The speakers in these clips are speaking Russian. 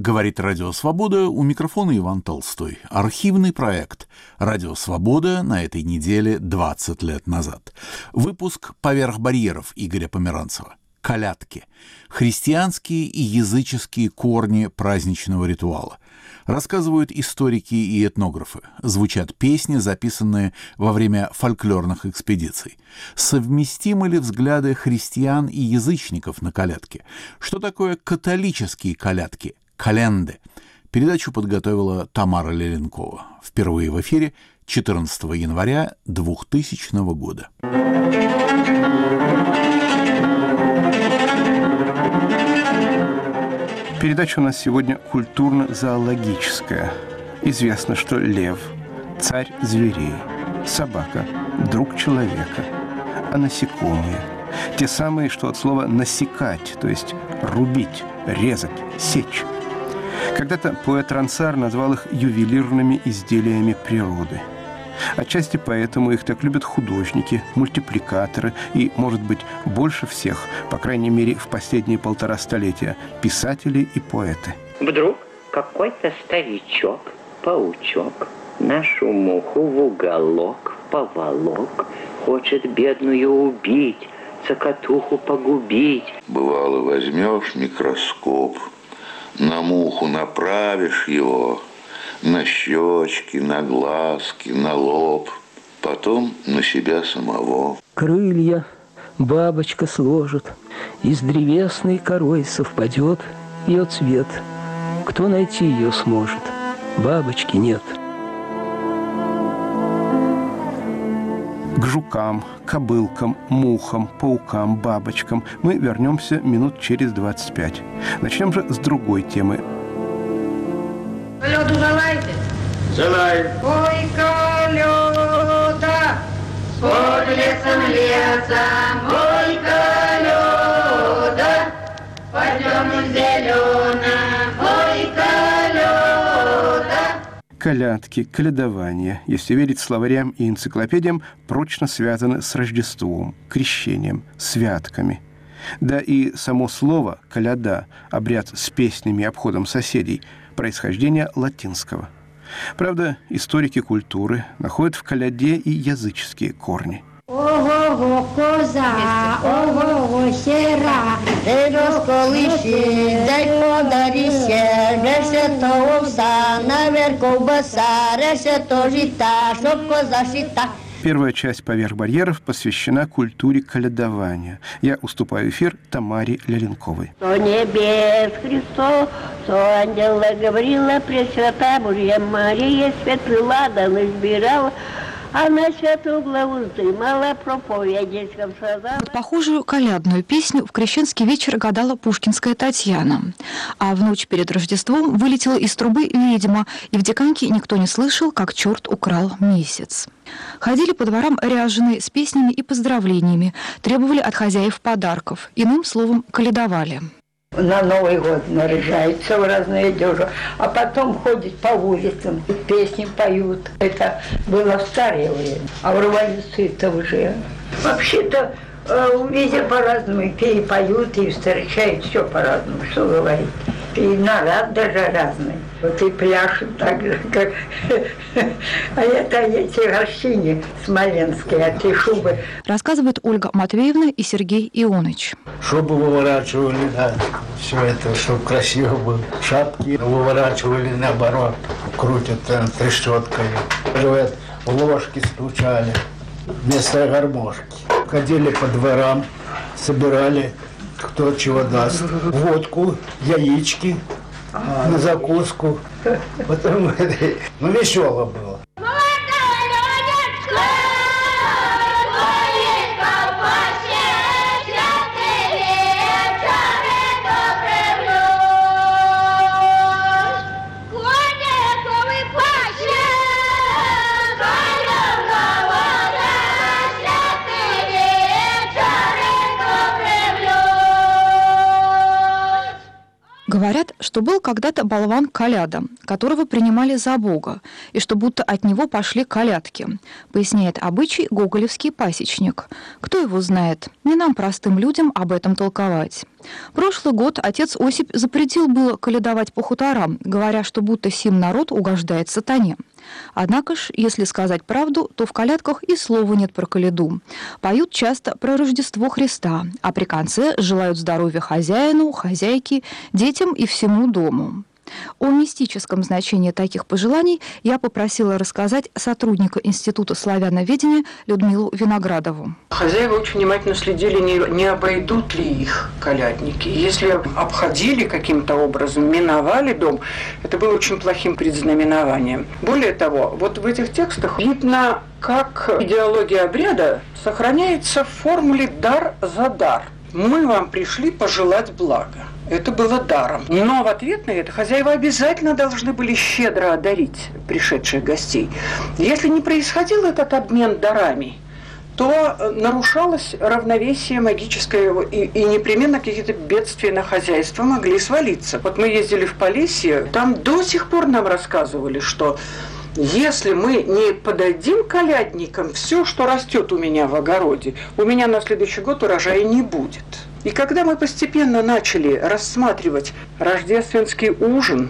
Говорит Радио Свобода, у микрофона Иван Толстой. Архивный проект «Радио Свобода» на этой неделе 20 лет назад. Выпуск «Поверх барьеров» Игоря Померанцева. Колядки. Христианские и языческие корни праздничного ритуала. Рассказывают историки и этнографы. Звучат песни, записанные во время фольклорных экспедиций. Совместимы ли взгляды христиан и язычников на колядки? Что такое католические колядки? Календы. Передачу подготовила Тамара Леленкова. Впервые в эфире 14 января 2000 года. Передача у нас сегодня культурно-зоологическая. Известно, что лев – царь зверей, собака – друг человека, а насекомые – те самые, что от слова «насекать», то есть рубить, резать, сечь. Когда-то поэт Рансар назвал их ювелирными изделиями природы. Отчасти поэтому их так любят художники, мультипликаторы и, может быть, больше всех, по крайней мере, в последние 1,5 столетия, писатели и поэты. Вдруг какой-то старичок, паучок, нашу муху в уголок поволок, хочет бедную убить, цокотуху погубить. Бывало, возьмешь микроскоп, на муху направишь его, на щечки, на глазки, на лоб, потом на себя самого. Крылья бабочка сложит, и с древесной корой совпадет ее цвет. Кто найти ее сможет? Бабочки нет. К жукам, кобылкам, мухам, паукам, бабочкам мы вернемся минут через 25. Начнем же с другой темы. Колёду залайте. Залай. Ой, колёда, под лесом, ой, колёда, пойдем зелёным, ой, колёда. Колядки, колядование, если верить словарям и энциклопедиям, прочно связаны с Рождеством, крещением, святками. Да и само слово «коляда», обряд с песнями и обходом соседей, происхождение латинского. Правда, историки культуры находят в коляде и языческие корни. Ого-го, коза, ого-го, сера, дай розколиши, дай подарище, решето овса, наверх ковбаса, решето жита, чтоб коза шита. Первая часть «Поверх барьеров» посвящена культуре колядования. Я уступаю эфир Тамаре Леленковой. Со небес Христос, со ангела Гаврила, Пресвятая Божья Мария, светлый ладан избирала, а на святую главу вздымала, проповеди сказала. Похожую колядную песню в крещенский вечер гадала пушкинская Татьяна. А в ночь перед Рождеством вылетела из трубы ведьма, и в диканьке никто не слышал, как черт украл месяц. Ходили по дворам ряженые с песнями и поздравлениями, требовали от хозяев подарков, иным словом, колядовали. На Новый год наряжаются в разные одежды, а потом ходят по улицам, песни поют. Это было в старое время, а в революции-то уже. Вообще-то везде по-разному, и поют, и встречают, все по-разному, что говорить. И наряд даже разный. Вот и пляшут так же, как... А это эти горщини смоленские, эти шубы. Рассказывает Ольга Матвеевна и Сергей Ионыч. Шубы выворачивали, да, все это, чтобы красиво было. Шапки выворачивали наоборот, крутят трещоткой. Говорят, ложки стучали вместо гармошки. Ходили по дворам, собирали, кто чего даст. Водку, яички на закуску. Потом, ну, весело было. Говорят, что был когда-то болван Коляда, которого принимали за бога, и что будто от него пошли колядки, поясняет обычай гоголевский пасечник. Кто его знает? Не нам, простым людям, об этом толковать. Прошлый год отец Осип запретил было колядовать по хуторам, говоря, что будто сим народ угождает сатане. Однако ж, если сказать правду, то в колядках и слова нет про коляду. Поют часто про Рождество Христа, а при конце желают здоровья хозяину, хозяйке, детям и всему дому. О мистическом значении таких пожеланий я попросила рассказать сотрудника Института славяноведения Людмилу Виноградову. Хозяева очень внимательно следили, не обойдут ли их колядники. Если обходили каким-то образом, миновали дом, это было очень плохим предзнаменованием. Более того, вот в этих текстах видно, как идеология обряда сохраняется в формуле «дар за дар». Мы вам пришли пожелать блага. Это было даром. Но в ответ на это хозяева обязательно должны были щедро одарить пришедших гостей. Если не происходил этот обмен дарами, то нарушалось равновесие магическое, и непременно какие-то бедствия на хозяйство могли свалиться. Вот мы ездили в Полесье, там до сих пор нам рассказывали, что если мы не подадим колядникам все, что растет у меня в огороде, у меня на следующий год урожая не будет. И когда мы постепенно начали рассматривать рождественский ужин,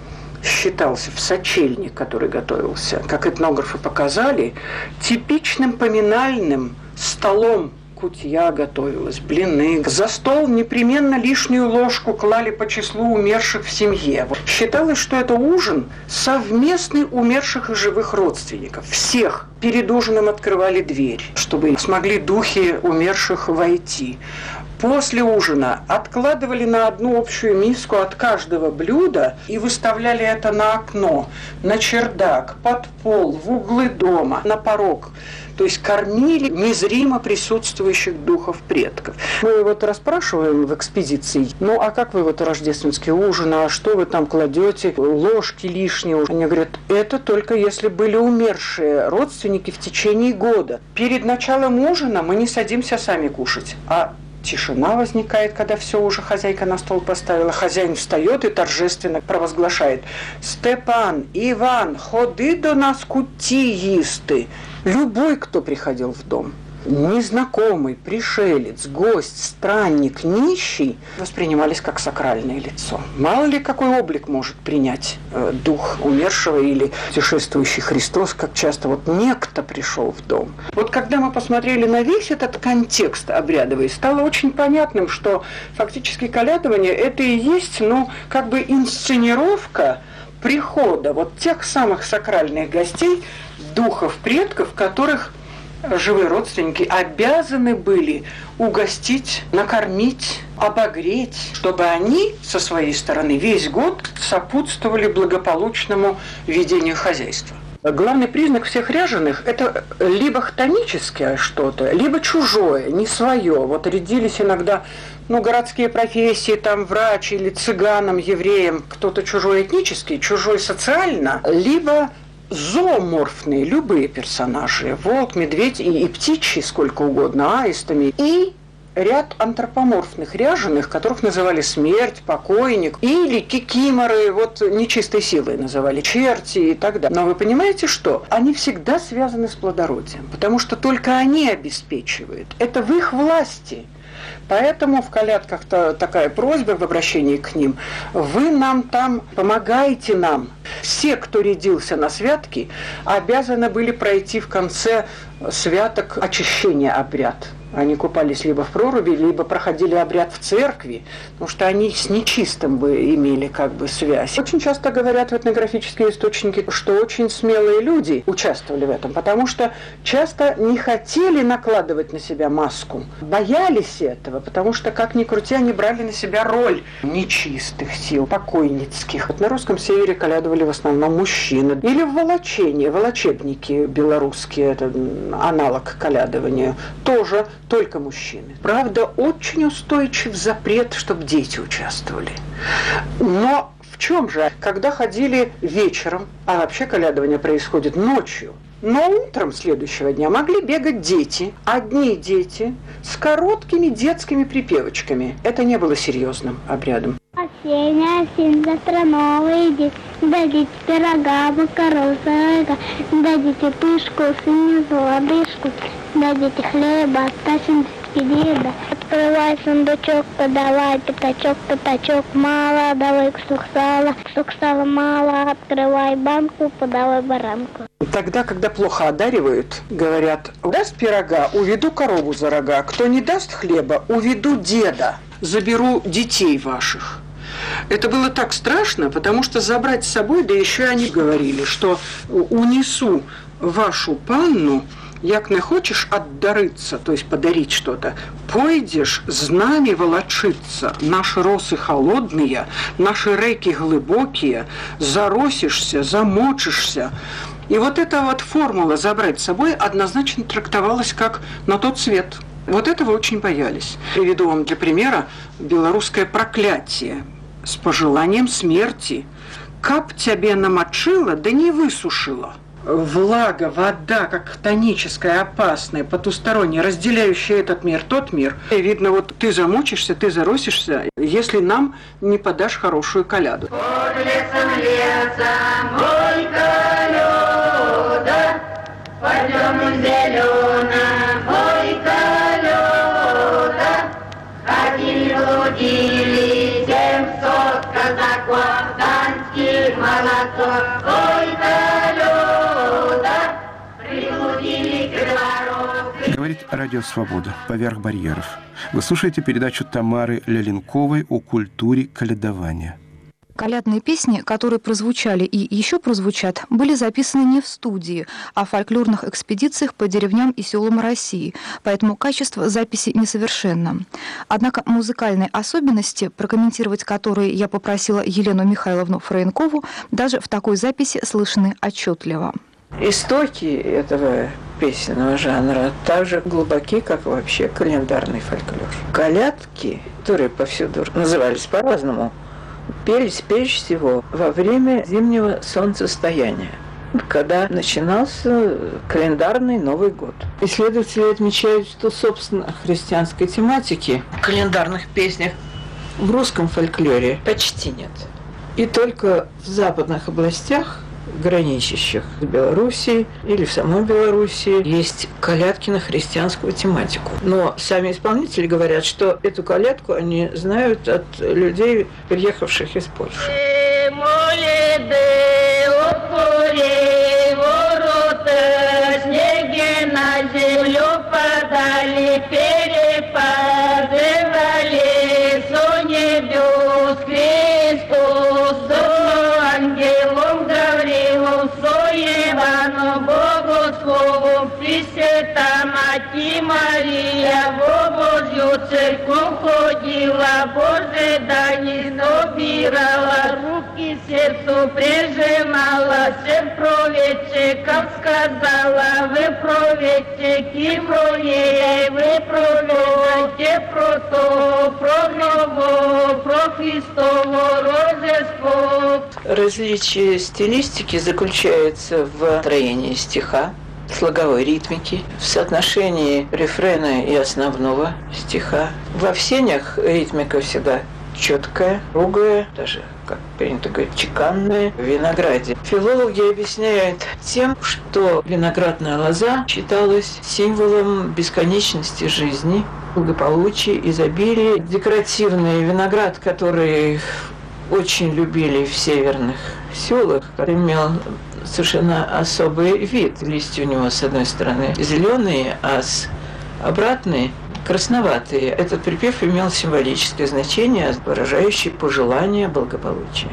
считался в сочельник, который готовился, как этнографы показали, типичным поминальным столом. Кутья готовилась, блины. За стол непременно лишнюю ложку клали по числу умерших в семье. Считалось, что это ужин совместный умерших и живых родственников. Всех. Перед ужином открывали дверь, чтобы смогли духи умерших войти. После ужина откладывали на одну общую миску от каждого блюда и выставляли это на окно, на чердак, под пол, в углы дома, на порог. То есть кормили незримо присутствующих духов предков. Мы вот расспрашиваем в экспедиции, ну а как вы вот рождественский ужин, а что вы там кладете, ложки лишние? Они говорят, это только если были умершие родственники в течение года. Перед началом ужина мы не садимся сами кушать, а тишина возникает, когда все уже хозяйка на стол поставила. Хозяин встает и торжественно провозглашает: «Степан, Иван, ходи до нас кутти їсти». Любой, кто приходил в дом, незнакомый, пришелец, гость, странник, нищий, воспринимались как сакральное лицо. Мало ли какой облик может принять дух умершего или путешествующий Христос, как часто вот некто пришел в дом. Вот когда мы посмотрели на весь этот контекст обрядовый, стало очень понятным, что фактически колядование это и есть, ну, как бы инсценировка прихода вот тех самых сакральных гостей, духов предков, которых живые родственники обязаны были угостить, накормить, обогреть, чтобы они со своей стороны весь год сопутствовали благополучному ведению хозяйства. Главный признак всех ряженых – это либо хтоническое что-то, либо чужое, не свое. Вот рядились иногда городские профессии, там врач или цыганам, евреям, кто-то чужой этнический, чужой социально, либо зооморфные, любые персонажи, волк, медведь и птичьи, сколько угодно, аистами, и ряд антропоморфных ряженых, которых называли смерть, покойник, или кикиморы, вот нечистой силой называли, черти и так далее. Но вы понимаете, что? Они всегда связаны с плодородием, потому что только они обеспечивают. Это в их власти. Поэтому в колядках такая просьба в обращении к ним: вы нам там помогайте нам. Все, кто рядился на святки, обязаны были пройти в конце святок очищения обряд. Они купались либо в проруби, либо проходили обряд в церкви, потому что они с нечистым бы имели как бы связь. Очень часто говорят в этнографические источники, что очень смелые люди участвовали в этом, потому что часто не хотели накладывать на себя маску, боялись этого, потому что, как ни крути, они брали на себя роль нечистых сил, покойницких. Вот на русском севере колядовали в основном мужчины. Или в волочении, волочебники белорусские, это аналог колядования, тоже только мужчины. Правда, очень устойчив запрет, чтобы дети участвовали. Но в чем же? Когда ходили вечером, а вообще колядование происходит ночью, но утром следующего дня могли бегать дети, одни дети, с короткими детскими припевочками. Это не было серьезным обрядом. Осень, осень, завтра новый день, дадите пирога, макарон, сырога, дадите пышку, сыню, лодыжку, дадите хлеба, тащим деда. Открывай сундучок, подавай, пятачок, пятачок, мало, давай кусок сала мало, открывай банку, подавай баранку. Тогда, когда плохо одаривают, говорят: даст пирога, уведу корову за рога, кто не даст хлеба, уведу деда, заберу детей ваших. Это было так страшно, потому что забрать с собой, да еще они говорили, что унесу вашу панну, як не хочешь отдарыться, то есть подарить что-то, пойдешь з нами волочиться, наши росы холодные, наши реки глубокие, заросишься, замочишься. И вот эта вот формула «забрать с собой» однозначно трактовалась как «на тот свет». Вот этого очень боялись. Приведу вам для примера белорусское проклятие с пожеланием смерти. «Каб тебе намочила, да не высушила». Влага, вода, как тоническая, опасная, потусторонняя, разделяющая этот мир, тот мир. И видно, вот ты замочишься, ты заросишься, если нам не подашь хорошую коляду. Под лесом, ой, колёда, пойдем зелёным, ой, колёда, ходили, блудили 700 казаков, танских молодцов, ой, колёда, прилудили к двору. Говорит Радио Свобода. Поверх барьеров. Вы слушаете передачу Тамары Ляленковой о культуре колядования. Колядные песни, которые прозвучали и еще прозвучат, были записаны не в студии, а в фольклорных экспедициях по деревням и селам России, поэтому качество записи несовершенно. Однако музыкальные особенности, прокомментировать которые я попросила Елену Михайловну Фраенкову, даже в такой записи слышны отчетливо. Истоки этого песенного жанра так же глубоки, как вообще календарный фольклор. Колядки, которые повсюду назывались по-разному, пелись прежде всего во время зимнего солнцестояния, когда начинался календарный Новый год. Исследователи отмечают, что, собственно, христианской тематики в календарных песнях в русском фольклоре почти нет. И только в западных областях, граничащих с Белоруссией или в самой Белоруссии, есть колядки на христианскую тематику. Но сами исполнители говорят, что эту колядку они знают от людей, приехавших из Польши. Снеги на землю падали, перепадывали, со небес Христос, со ангелом Гаврилом, со Иваном Богословом, Пресвята Мать Мария, в Божью церковь ходила, Божие дани собирала, руки сердцу прижимала, всем проведчикам сказала: вы проведчики мои, вы проведайте про то, про ново, про Христово Рождество. Различие стилистики заключается в строении стиха, слоговой ритмики, в соотношении рефрена и основного стиха. Во всенях ритмика всегда четкая, ругая, даже, как принято говорить, чеканная. В винограде филологи объясняют тем, что виноградная лоза считалась символом бесконечности жизни, благополучия, изобилия. Декоративный виноград, который очень любили в северных селах, имел совершенно особый вид. Листья у него, с одной стороны, зеленые, а с обратной красноватые. Этот припев имел символическое значение, выражающее пожелание благополучия.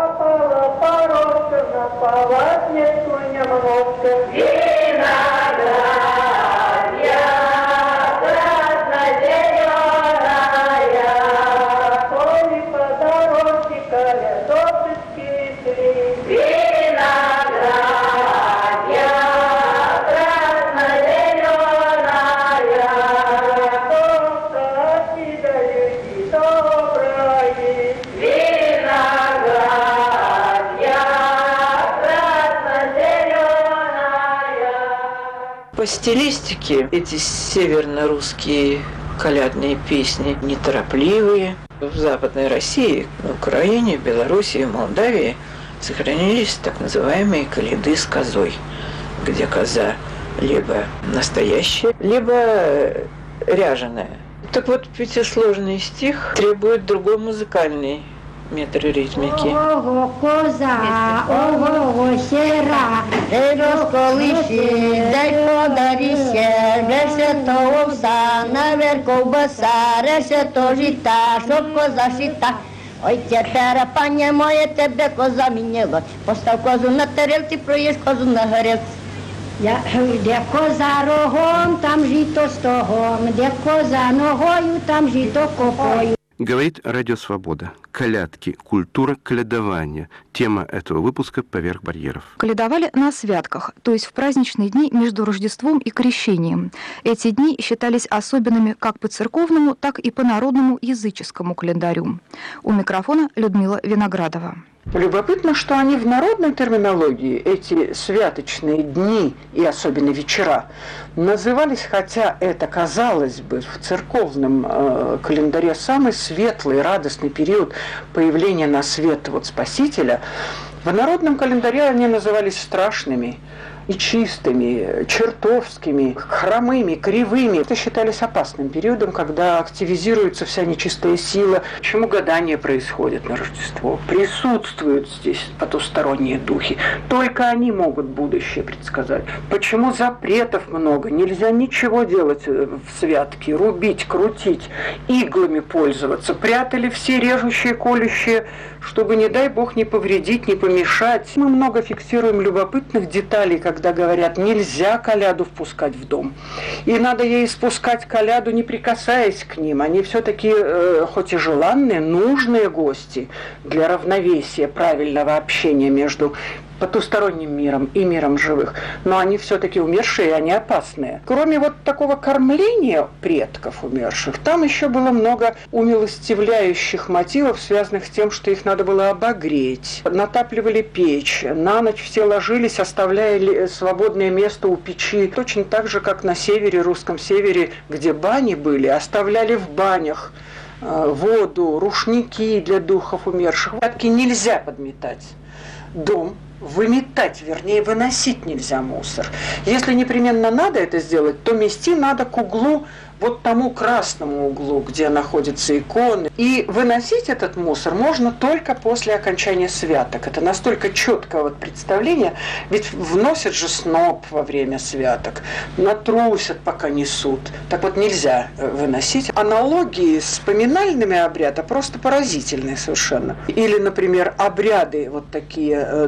По стилистике эти северно-русские колядные песни неторопливые. В Западной России, на Украине, Белоруссии, Молдавии сохранились так называемые коляды с козой, где коза либо настоящая, либо ряженая. Так вот, пятисложный стих требует другой музыкальный метр ритмики. Ого, коза, ого, сера, дай розколиши, дай подарище, решето овса, навер ковбаса, решето жита, щоб коза шита. Ой, тепер, пані моє, тебе коза міняла. Постав козу на тарілці, проїж козу на горілці. Де коза рогом, там жито стогом, де коза ногою, там жито копою. Говорит Радио Свобода. Колядки. Культура колядования. Тема этого выпуска «Поверх барьеров». Колядовали на святках, то есть в праздничные дни между Рождеством и Крещением. Эти дни считались особенными как по церковному, так и по народному языческому календарю. У микрофона Людмила Виноградова. Любопытно, что они в народной терминологии, эти святочные дни и особенно вечера, назывались, хотя это, казалось бы, в церковном календаре самый светлый, радостный период появления на свет Спасителя, в народном календаре они назывались страшными, нечистыми, чертовскими, хромыми, кривыми. Это считались опасным периодом, когда активизируется вся нечистая сила. Почему гадание происходит на Рождество? Присутствуют здесь потусторонние духи. Только они могут будущее предсказать. Почему запретов много? Нельзя ничего делать в святке. Рубить, крутить, иглами пользоваться. Прятали все режущие, колющие, чтобы, не дай бог, не повредить, не помешать. Мы много фиксируем любопытных деталей, когда говорят, нельзя коляду впускать в дом. И надо ей спускать коляду, не прикасаясь к ним. Они все-таки, хоть и желанные, нужные гости для равновесия, правильного общения между потусторонним миром и миром живых, но они все-таки умершие, и они опасные. Кроме такого кормления предков умерших, там еще было много умилостивляющих мотивов, связанных с тем, что их надо было обогреть. Натапливали печь, на ночь все ложились, оставляя свободное место у печи. Точно так же, как на севере, русском севере, где бани были, оставляли в банях воду, рушники для духов умерших. Нельзя подметать дом, выметать, вернее, выносить нельзя мусор. Если непременно надо это сделать, то мести надо к углу, тому красному углу, где находятся иконы. И выносить этот мусор можно только после окончания святок. Это настолько четкое представление, ведь вносят же сноп во время святок, натрусят, пока несут. Так нельзя выносить. Аналогии с поминальными обрядами просто поразительные совершенно. Или, например, обряды такие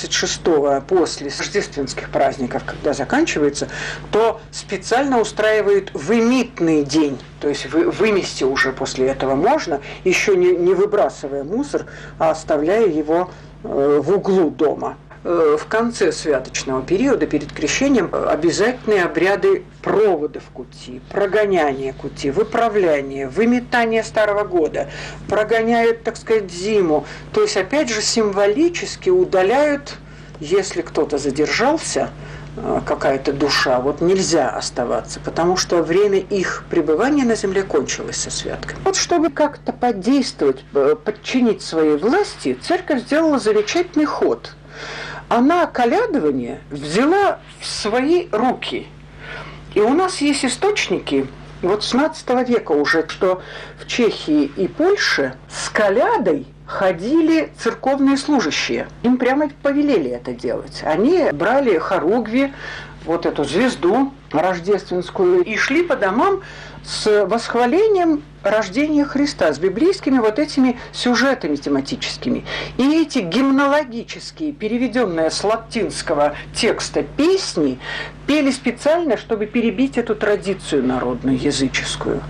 26-го после рождественских праздников, когда заканчивается, то специально устраивают вымитный день, то есть вымести уже после этого можно, еще не выбрасывая мусор, а оставляя его в углу дома. В конце святочного периода, перед крещением, обязательные обряды провода в кути, прогоняния кути, выправляния, выметания старого года, прогоняют, так сказать, зиму. То есть, опять же, символически удаляют, если кто-то задержался, какая-то душа, нельзя оставаться, потому что время их пребывания на земле кончилось со святкой. Чтобы как-то подействовать, подчинить своей власти, церковь сделала замечательный ход. Она колядование взяла в свои руки. И у нас есть источники, с XVII века уже, что в Чехии и Польше с колядой ходили церковные служащие. Им прямо повелели это делать. Они брали хоругви, эту звезду рождественскую, и шли по домам с восхвалением рождения Христа, с библейскими этими сюжетами тематическими. И эти гимнологические, переведенные с латинского текста песни, пели специально, чтобы перебить эту традицию народную, языческую.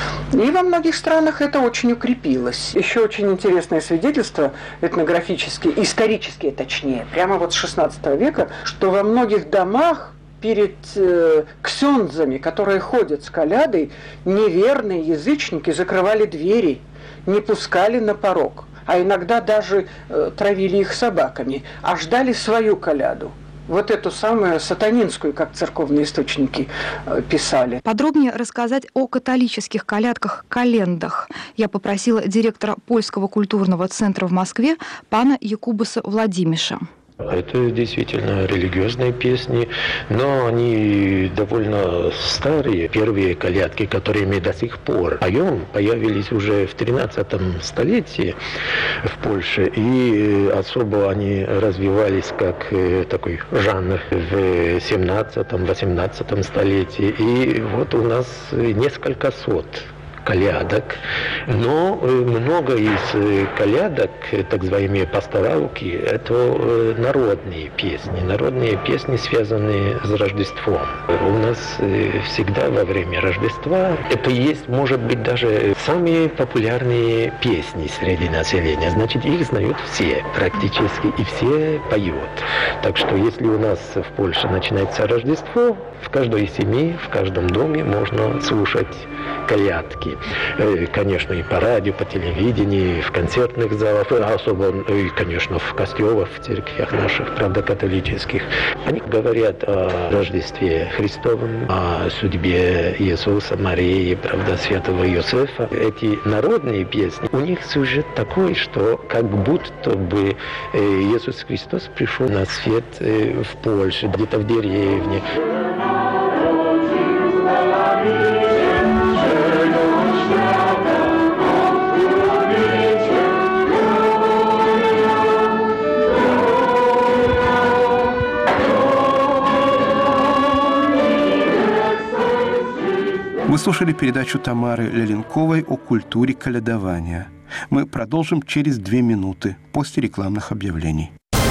И во многих странах это очень укрепилось. Еще очень интересное свидетельство, этнографические, исторические точнее, прямо с XVI века, что во многих домах перед ксёндзами, которые ходят с колядой, неверные язычники закрывали двери, не пускали на порог, а иногда даже травили их собаками, а ждали свою коляду. Эту самую сатанинскую, как церковные источники писали. Подробнее рассказать о католических колядках «Календах» я попросила директора Польского культурного центра в Москве пана Якубаса Владимиша. Это действительно религиозные песни, но они довольно старые. Первые колядки, которые мы до сих пор поем, появились уже в 13 столетии в Польше, и особо они развивались как такой жанр в 17-18 столетии. И вот у нас несколько сот колядок, но много из колядок, так называемые пасторалки, это народные песни, связанные с Рождеством. У нас всегда во время Рождества это есть, может быть, даже самые популярные песни среди населения. Значит, их знают все практически, и все поют. Так что, если у нас в Польше начинается Рождество, в каждой семье, в каждом доме можно слушать колядки. Конечно, и по радио, по телевидению, в концертных залах, особо, и, конечно, в костелах, в церквях наших, правда, католических. Они говорят о Рождестве Христовом, о судьбе Иисуса, Марии, правда, святого Иосифа. Эти народные песни, у них сюжет такой, что как будто бы Иисус Христос пришел на свет в Польше, где-то в деревне. Вы слушали передачу Тамары Леленковой о культуре колядования. Мы продолжим через 2 минуты после рекламных объявлений.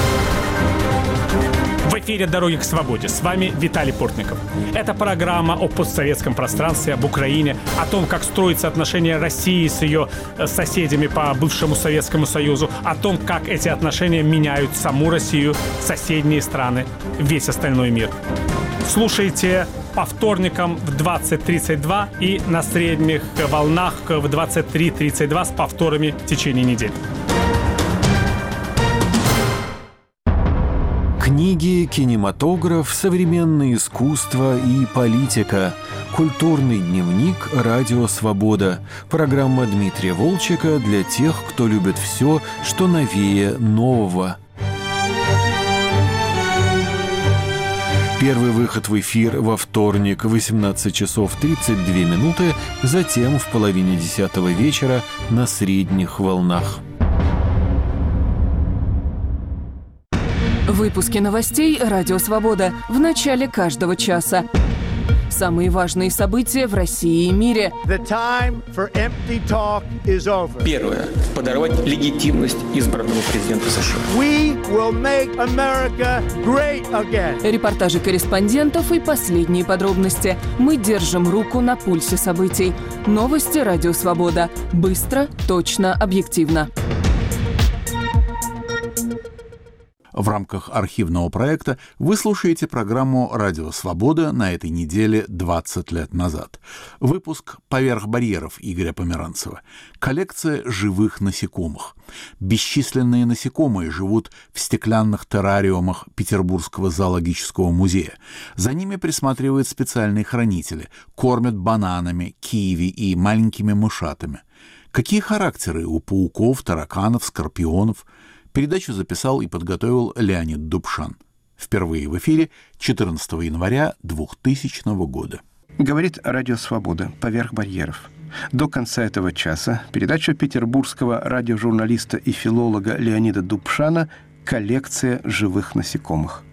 В эфире «Дороги к свободе». С вами Виталий Портников. Это программа о постсоветском пространстве, об Украине, о том, как строятся отношения России с ее соседями по бывшему Советскому Союзу, о том, как эти отношения меняют саму Россию, соседние страны, весь остальной мир. Слушайте по вторникам в 20:32 и на средних волнах в 23:32 с повторами в течение недели. Книги, кинематограф, современное искусство и политика. Культурный дневник «Радио Свобода». Программа Дмитрия Волчека для тех, кто любит все, что новее нового. Первый выход в эфир во вторник в 18 часов 32 минуты, затем в половине 10 вечера на средних волнах. Выпуски новостей «Радио Свобода» в начале каждого часа. Самые важные события в России и мире. Первое. Подорвать легитимность избранного президента США. Репортажи корреспондентов и последние подробности. Мы держим руку на пульсе событий. Новости «Радио Свобода». Быстро, точно, объективно. В рамках архивного проекта вы слушаете программу «Радио Свобода» на этой неделе 20 лет назад. Выпуск «Поверх барьеров» Игоря Померанцева. Коллекция живых насекомых. Бесчисленные насекомые живут в стеклянных террариумах Петербургского зоологического музея. За ними присматривают специальные хранители, кормят бананами, киви и маленькими мышатами. Какие характеры у пауков, тараканов, скорпионов? Передачу записал и подготовил Леонид Дубшан. Впервые в эфире 14 января 2000 года. Говорит Радио Свобода «Поверх барьеров». До конца этого часа передача петербургского радиожурналиста и филолога Леонида Дубшана «Коллекция живых насекомых».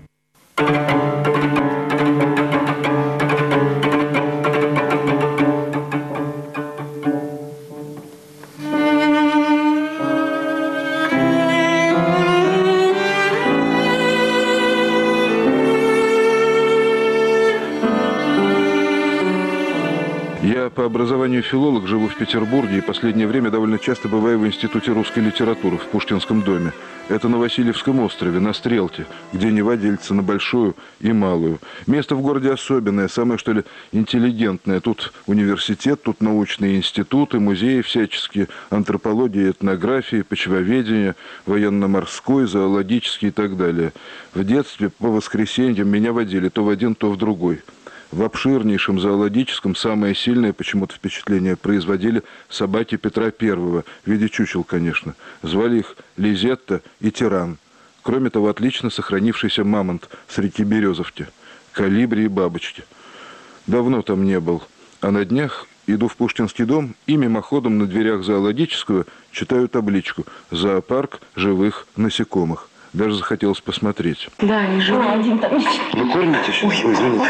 По образованию филолог, живу в Петербурге и последнее время довольно часто бываю в Институте русской литературы в Пушкинском доме. Это на Васильевском острове, на Стрелке, где Нева делится на большую и малую. Место в городе особенное, самое, что ли, интеллигентное. Тут университет, тут научные институты, музеи всяческие, антропология, этнография, почвоведение, военно-морской, зоологический и так далее. В детстве по воскресеньям меня водили то в один, то в другой. В обширнейшем зоологическом самое сильное почему-то впечатление производили собаки Петра I, в виде чучел, конечно. Звали их Лизетта и Тиран. Кроме того, отлично сохранившийся мамонт с реки Березовки, колибри и бабочки. Давно там не был, а на днях иду в Пушкинский дом и мимоходом на дверях зоологического читаю табличку «Зоопарк живых насекомых». Даже захотелось посмотреть. Да, они живые. Один там. Вы кормите сейчас? Ой, извините,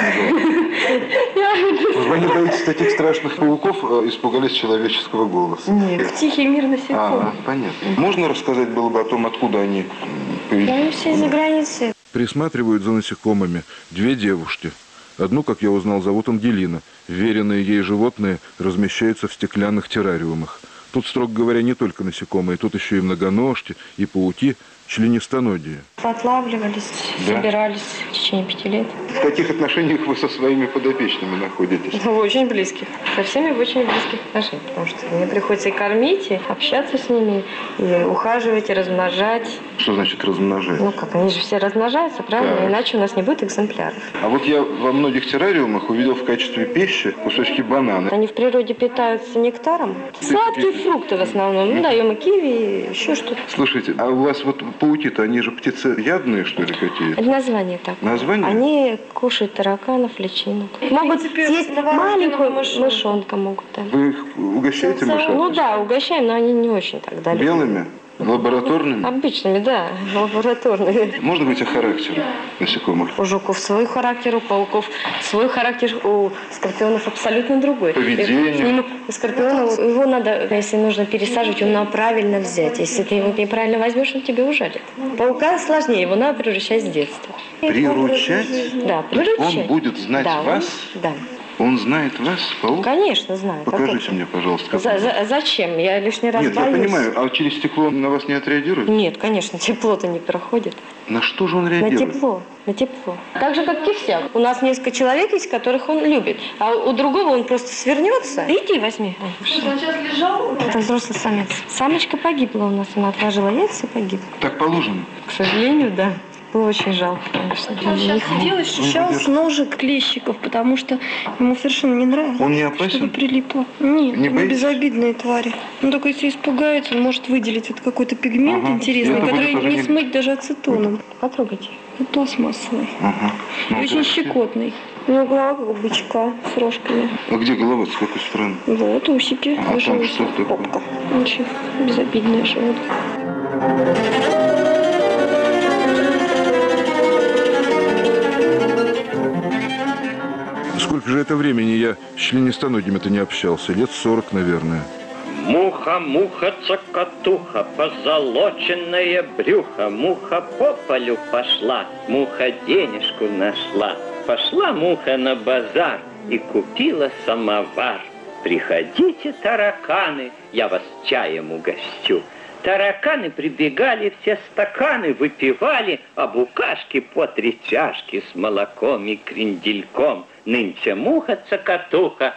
пожалуйста. Вы не боитесь таких страшных пауков, испугались человеческого голоса? Нет, тихий мир насекомых. Понятно. Можно рассказать было бы о том, откуда они появились? Они все из-за границы. Присматривают за насекомыми две девушки. Одну, как я узнал, зовут Ангелина. Вверенные ей животные размещаются в стеклянных террариумах. Тут, строго говоря, не только насекомые, тут еще и многоножки, и пауки, членистоногие. Отлавливались, собирались в течение 5 лет. В каких отношениях вы со своими подопечными находитесь? В очень близких. Со всеми в очень близких отношениях. Потому что мне приходится и кормить, и общаться с ними, и ухаживать, и размножать. Что значит размножать? Ну как, они же все размножаются, правильно? Так. Иначе у нас не будет экземпляров. А вот я во многих террариумах увидел в качестве пищи кусочки банана. Они в природе питаются нектаром. Сладкие фрукты в основном. Мы даем и киви, и еще что-то. Слушайте, а у вас вот пауки-то, они же птицеядные, что ли, какие-то? Это название так. Название? Они кушают тараканов, личинок. Могут съесть маленькую мышонка могут. Да. Вы их угощаете мышонками? Ну да, угощаем, но они не очень так далеко. Белыми? Лабораторными? Обычными, да, лабораторными. Можно быть о характере насекомых? У жуков свой характер, у пауков свой характер, у скорпионов абсолютно другой. Поведение? У скорпиона его надо, если нужно пересаживать, его надо правильно взять. Если ты его неправильно возьмешь, он тебе ужалит. Паука сложнее, его надо приручать с детства. Приручать? Да, приручать. Он будет знать вас? Да. Он знает вас, паук? Конечно, знает. Покажите мне, пожалуйста. Зачем? Я лишний раз боюсь. Нет, я понимаю. А через стекло он на вас не отреагирует? Нет, конечно, тепло-то не проходит. На что же он реагирует? На тепло, на тепло. Так же, как и все. У нас несколько человек есть, которых он любит. А у другого он просто свернется. Иди, возьми. Он сейчас лежал? Это взрослый самец. Самочка погибла у нас. Она отложила яйца и погибла. Так положено? К сожалению, да. Было очень жалко, конечно. Он сейчас сидел и ощущал с ножек клещиков, потому что ему совершенно не нравилось. Он не опасен? Что-то прилипло. Нет, не они безобидные твари. Он только если испугается, он может выделить вот какой-то пигмент интересный, который не смыть даже ацетоном. Потрогайте. Он пластмассовый. И очень щекотный. У него голова как у бычка с рожками. А где голова? С какой стороны? Вот, усики. А там что такое? Попка. Очень безобидное животное. Сколько же это времени я с членистоногими-то не общался? Лет 40, наверное. Муха, муха, цокотуха, позолоченное брюхо. Муха по полю пошла, муха денежку нашла. Пошла муха на базар и купила самовар. Приходите, тараканы, я вас чаем угощу. Тараканы прибегали, все стаканы выпивали, а букашки по 3 чашки с молоком и крендельком. Нынче муха-цокотуха,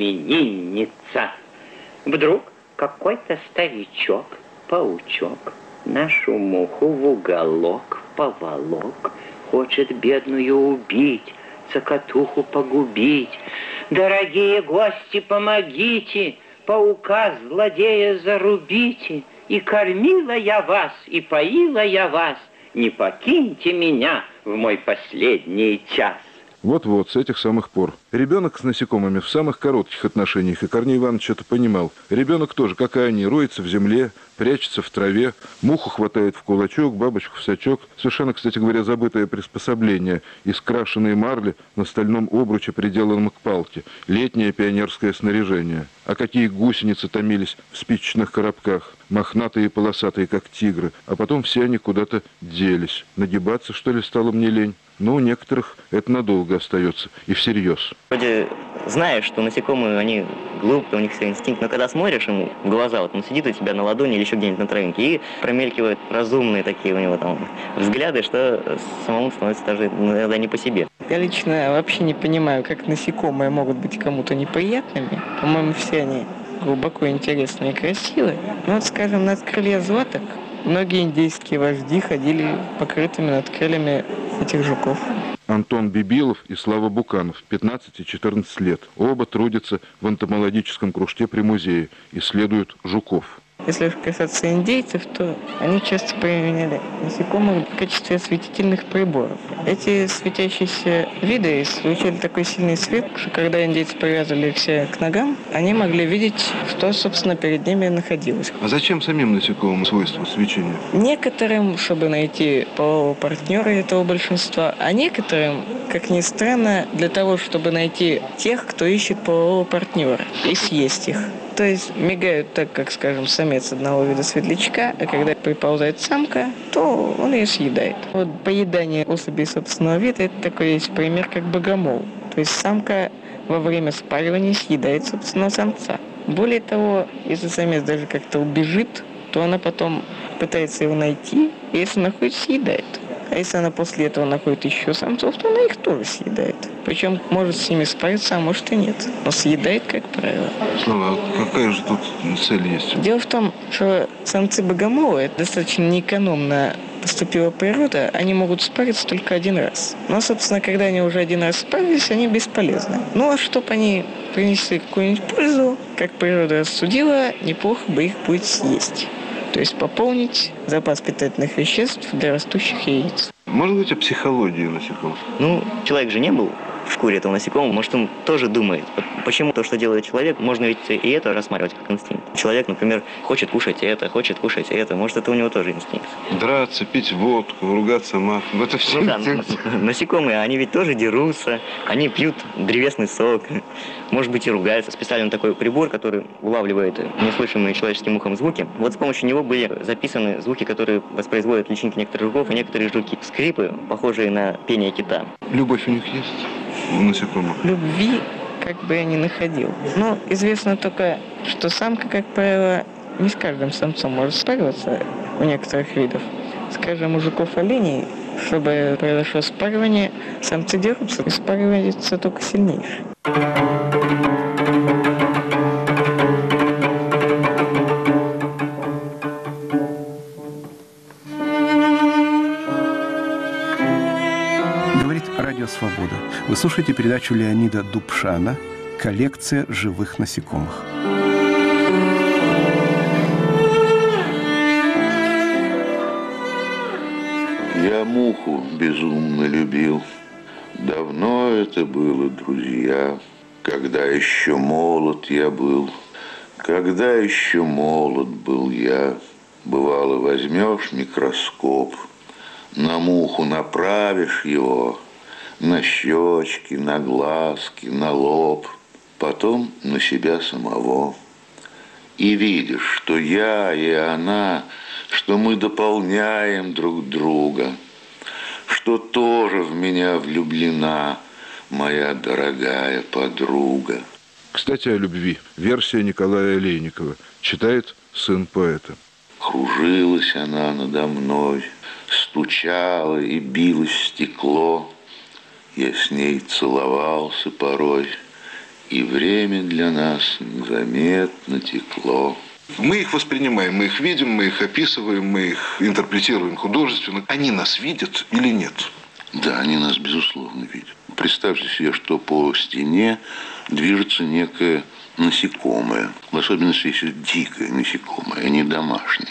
именинница. Вдруг какой-то старичок, паучок, нашу муху в уголок поволок, хочет бедную убить, цокотуху погубить. Дорогие гости, помогите, паука злодея зарубите. И кормила я вас, и поила я вас, не покиньте меня в мой последний час. Вот-вот, с этих самых пор. Ребенок с насекомыми в самых коротких отношениях, и Корней Иванович это понимал. Ребенок тоже, как и они, роется в земле, прячется в траве, муху хватает в кулачок, бабочку в сачок. Совершенно, кстати говоря, забытое приспособление из крашеной марли на стальном обруче, приделанном к палке. Летнее пионерское снаряжение. А какие гусеницы томились в спичечных коробках, мохнатые и полосатые, как тигры. А потом все они куда-то делись. Нагибаться, что ли, стало мне лень? Но у некоторых это надолго остается, и всерьез. Вроде знаешь, что насекомые, они глупые, у них свой инстинкт, но когда смотришь ему в глаза, вот он сидит у тебя на ладони или еще где-нибудь на травинке, и промелькивают разумные такие у него там взгляды, что самому становится даже иногда не по себе. Я лично вообще не понимаю, как насекомые могут быть кому-то неприятными. По-моему, все они глубоко интересные и красивые. Ну вот, скажем, над крылья златок многие индейские вожди ходили покрытыми над крыльями этих жуков. Антон Бибилов и Слава Буканов, 15 и 14 лет. Оба трудятся в энтомологическом кружке при музее, исследуют жуков. Если уж касаться индейцев, то они часто применяли насекомых в качестве осветительных приборов. Эти светящиеся виды излучали такой сильный свет, что когда индейцы привязывали их все к ногам, они могли видеть, что, собственно, перед ними находилось. А зачем самим насекомым свойства свечения? Некоторым, чтобы найти полового партнера этого большинства, а некоторым, как ни странно, для того, чтобы найти тех, кто ищет полового партнера, и съесть их. То есть мигают так, как, скажем, самец одного вида светлячка, а когда приползает самка, то он ее съедает. Вот поедание особей собственного вида – это такой есть пример, как богомол. То есть самка во время спаривания съедает собственного самца. Более того, если самец даже как-то убежит, то она потом пытается его найти, и если находит, съедает. А если она после этого находит еще самцов, то она их тоже съедает. Причем может с ними справиться, а может и нет. Но съедает, как правило. Слава, а какая же тут цель есть? Дело в том, что самцы-богомолы, это достаточно неэкономно поступила природа, они могут спариться только один раз. Но, собственно, когда они уже один раз спарились, они бесполезны. Ну, а чтобы они принесли какую-нибудь пользу, как природа рассудила, неплохо бы их будет съесть. То есть пополнить запас питательных веществ для растущих яиц. Может быть, о психологии насекомых? Ну, человек же не был в шкуре этого насекомого, может, он тоже думает. Почему то, что делает человек, можно ведь и это рассматривать как инстинкт. Человек, например, хочет кушать это, может, это у него тоже инстинкт. Драться, пить водку, ругаться матом, это все инстинкт. Насекомые, они ведь тоже дерутся, они пьют древесный сок, может быть, и ругаются. Специально такой прибор, который улавливает неслышимые человеческим ухом звуки. Вот с помощью него были записаны звуки, которые воспроизводят личинки некоторых жуков и некоторые жуки. Скрипы, похожие на пение кита. Любовь у них есть? У насекомых? Любви как бы я не находил. Но известно только, что самка, как правило, не с каждым самцом может спариваться у некоторых видов. Скажем, у жуков-оленей, чтобы произошло спаривание, самцы дерутся, и спаривается только сильнейший. «Свобода». Вы слушаете передачу Леонида Дубшана «Коллекция живых насекомых». Я муху безумно любил. Давно это было, друзья, когда еще молод я был. Когда еще молод был я, бывало, возьмешь микроскоп, на муху направишь его, на щечки, на глазки, на лоб, потом на себя самого. И видишь, что я и она, что мы дополняем друг друга, что тоже в меня влюблена моя дорогая подруга. Кстати, о любви. Версия Николая Олейникова. Читает сын поэта. Кружилась она надо мной, стучала и билось в стекло. Я с ней целовался порой, и время для нас незаметно текло. Мы их воспринимаем, мы их видим, мы их описываем, мы их интерпретируем художественно. Они нас видят или нет? Да, они нас, безусловно, видят. Представьте себе, что по стене движется некое насекомое. В особенности, если дикое насекомое, а не домашнее.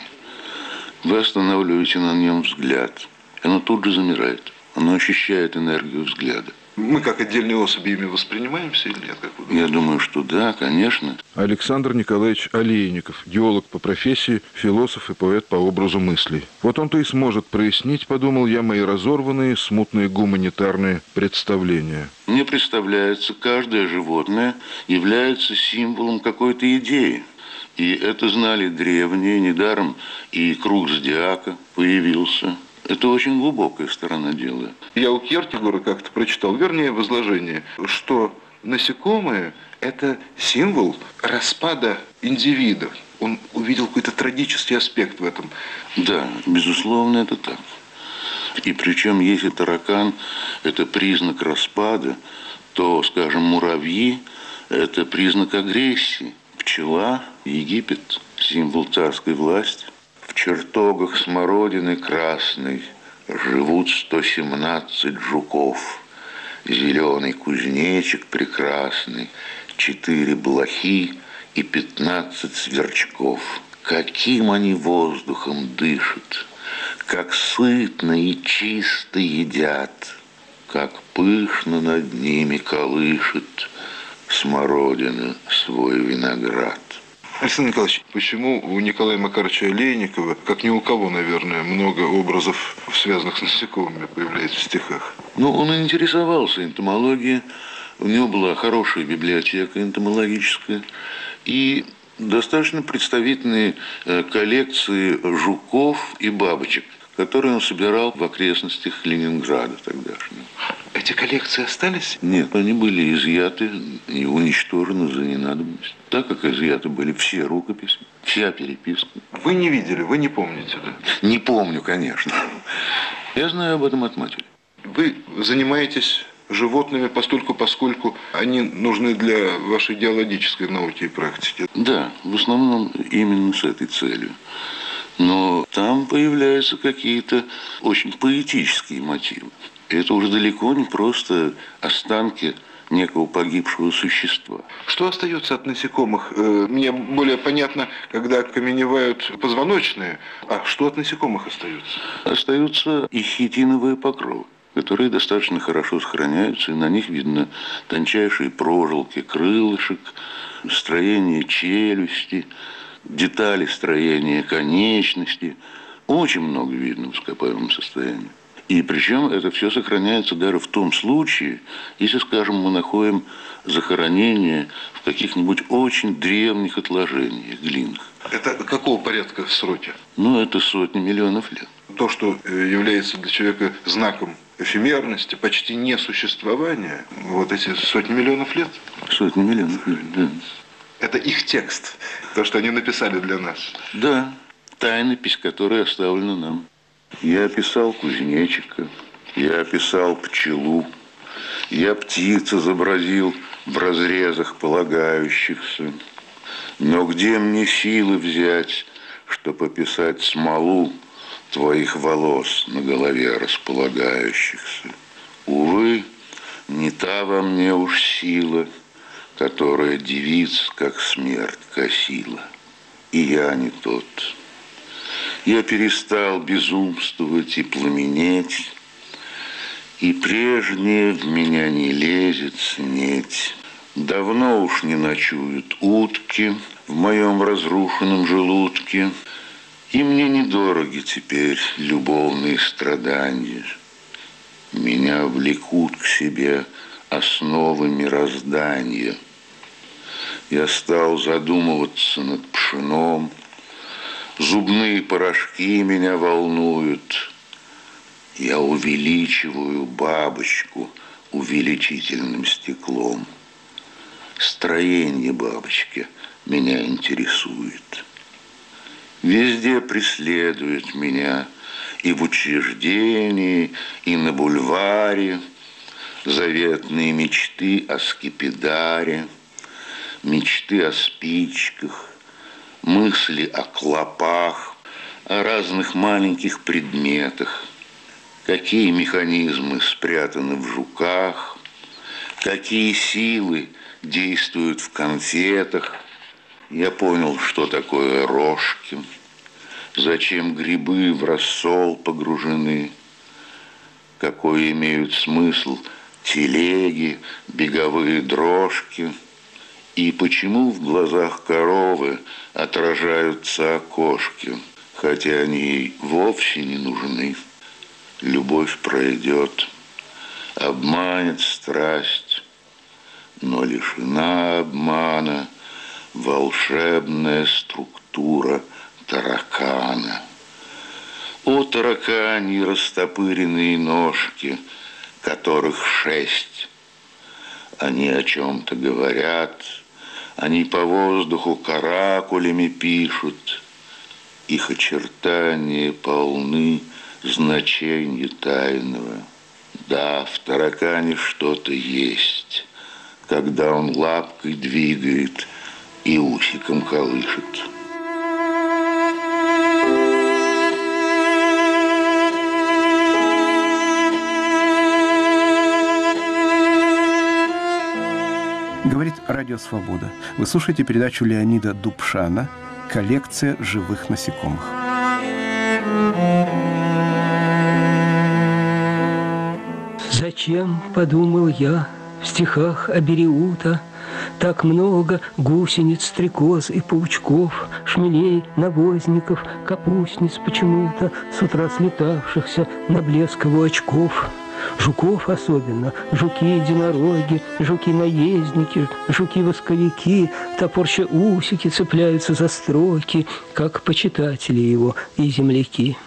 Вы останавливаете на нем взгляд. Оно тут же замирает. Оно ощущает энергию взгляда. Мы как отдельные особи ими воспринимаемся или нет? Как вы думаете? Я думаю, что да, конечно. Александр Николаевич Олейников, геолог по профессии, философ и поэт по образу мыслей. Вот он-то и сможет прояснить, подумал я, мои разорванные, смутные гуманитарные представления. Мне представляется, каждое животное является символом какой-то идеи. И это знали древние, недаром и круг зодиака появился. Это очень глубокая сторона дела. Я у Кьеркегора как-то прочитал, вернее, в изложении, что насекомые – это символ распада индивида. Он увидел какой-то трагический аспект в этом. Да, безусловно, это так. И причем, если таракан – это признак распада, то, скажем, муравьи – это признак агрессии. Пчела – Египет, символ царской власти. В чертогах смородины красной живут 117 жуков. Зеленый кузнечик прекрасный, 4 блохи и 15 сверчков. каким они воздухом дышат, как сытно и чисто едят, как пышно над ними колышет смородина свой виноград. Александр Николаевич, почему у Николая Макаровича Олейникова, как ни у кого, наверное, много образов, связанных с насекомыми, появляется в стихах? Ну, он интересовался энтомологией, у него была хорошая библиотека энтомологическая и достаточно представительные коллекции жуков и бабочек, которые он собирал в окрестностях Ленинграда тогдашнего. Эти коллекции остались? Нет, они были изъяты и уничтожены за ненадобность. Так как изъяты были все рукописи, вся переписка. Вы не видели, вы не помните, да? Не помню, конечно. Я знаю об этом от матери. Вы занимаетесь животными поскольку они нужны для вашей геологической науки и практики? Да, в основном именно с этой целью. Но там появляются какие-то очень поэтические мотивы. Это уже далеко не просто останки некого погибшего существа. Что остается от насекомых? Мне более понятно, когда окаменевают позвоночные. А что от насекомых остается? Остаются и хитиновые покровы, которые достаточно хорошо сохраняются, и на них видно тончайшие прожилки крылышек, строение челюсти, детали строения конечности. Очень много видно в ископаемом состоянии. И причем это все сохраняется даже в том случае, если, скажем, мы находим захоронение в каких-нибудь очень древних отложениях глинных. Это какого порядка сроки? Ну, это сотни миллионов лет. То, что является для человека знаком эфемерности, почти несуществования, вот эти сотни миллионов лет? Сотни миллионов лет, да. Это их текст, то, что они написали для нас? Да, тайнопись, которая оставлена нам. Я описал кузнечика, я описал пчелу, я птиц изобразил в разрезах полагающихся. Но где мне силы взять, чтоб описать смолу твоих волос на голове располагающихся? Увы, не та во мне уж сила, которая девиц, как смерть, косила. И я не тот. Я перестал безумствовать и пламенеть, и прежнее в меня не лезет снеть. Давно уж не ночуют утки в моем разрушенном желудке, и мне недороги теперь любовные страдания. Меня влекут к себе основы мироздания. Я стал задумываться над пшеном, зубные порошки меня волнуют. Я увеличиваю бабочку увеличительным стеклом. Строение бабочки меня интересует. Везде преследует меня и в учреждении, и на бульваре заветные мечты о скипидаре, мечты о спичках, мысли о клопах, о разных маленьких предметах, какие механизмы спрятаны в жуках, какие силы действуют в конфетах. Я понял, что такое рожки, зачем грибы в рассол погружены, какой имеют смысл телеги, беговые дрожки, и почему в глазах коровы отражаются окошки, хотя они ей вовсе не нужны. Любовь пройдет, обманет страсть, но лишена обмана волшебная структура таракана. О, таракани растопыренные ножки, которых 6. Они о чем-то говорят, они по воздуху каракулями пишут. Их очертания полны значения тайного. Да, в таракане что-то есть, когда он лапкой двигает и усиком колышет. Говорит Радио Свобода. Вы слушаете передачу Леонида Дубшана коллекция живых насекомых. Зачем, подумал я, в стихах Абериута так много гусениц, стрекоз и паучков, шмелей, навозников, капустниц почему-то с утра слетавшихся на блеск его очков. Жуков особенно, жуки-единороги, жуки-наездники, жуки-восковики, топорща усики цепляются за строки, как почитатели его и земляки.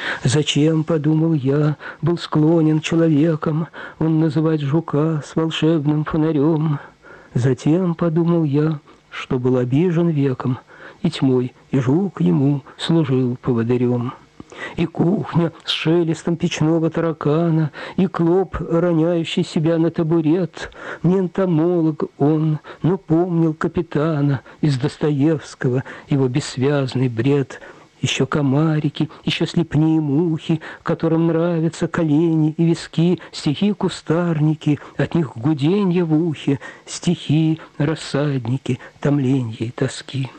Зачем, подумал я, был склонен человеком он называть жука с волшебным фонарем? Затем, подумал я, что был обижен веком, и тьмой, и жук ему служил поводырем. И кухня с шелестом печного таракана, и клоп, роняющий себя на табурет. Не энтомолог он, но помнил капитана из Достоевского, его бессвязный бред. Еще комарики, еще слепные мухи, которым нравятся колени и виски, стихи-кустарники, от них гуденье в ухе, стихи, рассадники, томленья и тоски.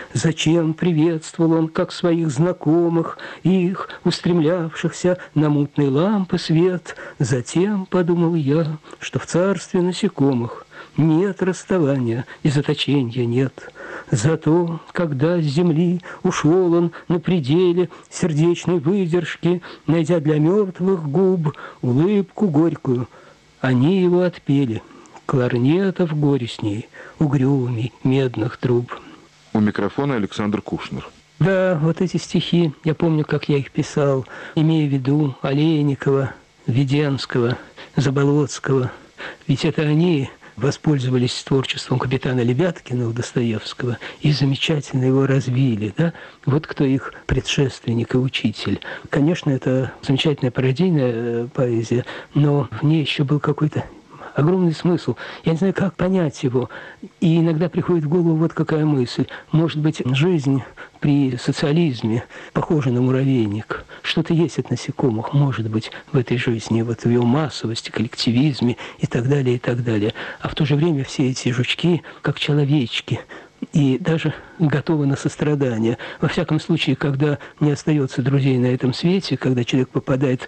Зачем приветствовал он, как своих знакомых, их, устремлявшихся на мутной лампы свет? Затем, подумал я, что в царстве насекомых нет расставания и заточения нет. Зато, когда с земли ушел он на пределе сердечной выдержки, найдя для мертвых губ улыбку горькую, они его отпели, кларнетов горестней, угрюмей медных труб. У микрофона Александр Кушнер. Да, вот эти стихи, я помню, как я их писал, имея в виду Олейникова, Веденского, Заболоцкого. Ведь это они воспользовались творчеством капитана Лебяткина у Достоевского и замечательно его развили, да? Вот кто их предшественник и учитель. Конечно, это замечательная пародийная поэзия, но в ней еще был какой-то огромный смысл. Я не знаю, как понять его. И иногда приходит в голову вот какая мысль. Может быть, жизнь при социализме похожа на муравейник. Что-то есть от насекомых, может быть, в этой жизни, вот в ее массовости, коллективизме и так далее, и так далее. А в то же время все эти жучки, как человечки, и даже готовы на сострадание. Во всяком случае, когда не остается друзей на этом свете, когда человек попадает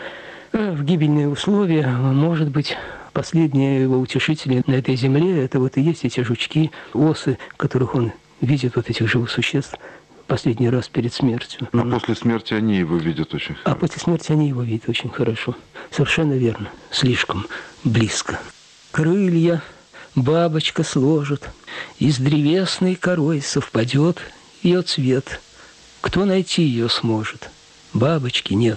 в гибельные условия, может быть, последние его утешители на этой земле, это вот и есть эти жучки, осы, которых он видит, вот этих живых существ, последний раз перед смертью. А после смерти они его видят очень хорошо. А после смерти они его видят очень хорошо. Совершенно верно. Слишком близко. Крылья бабочка сложит, и с древесной корой совпадет ее цвет. Кто найти ее сможет? Бабочки нет.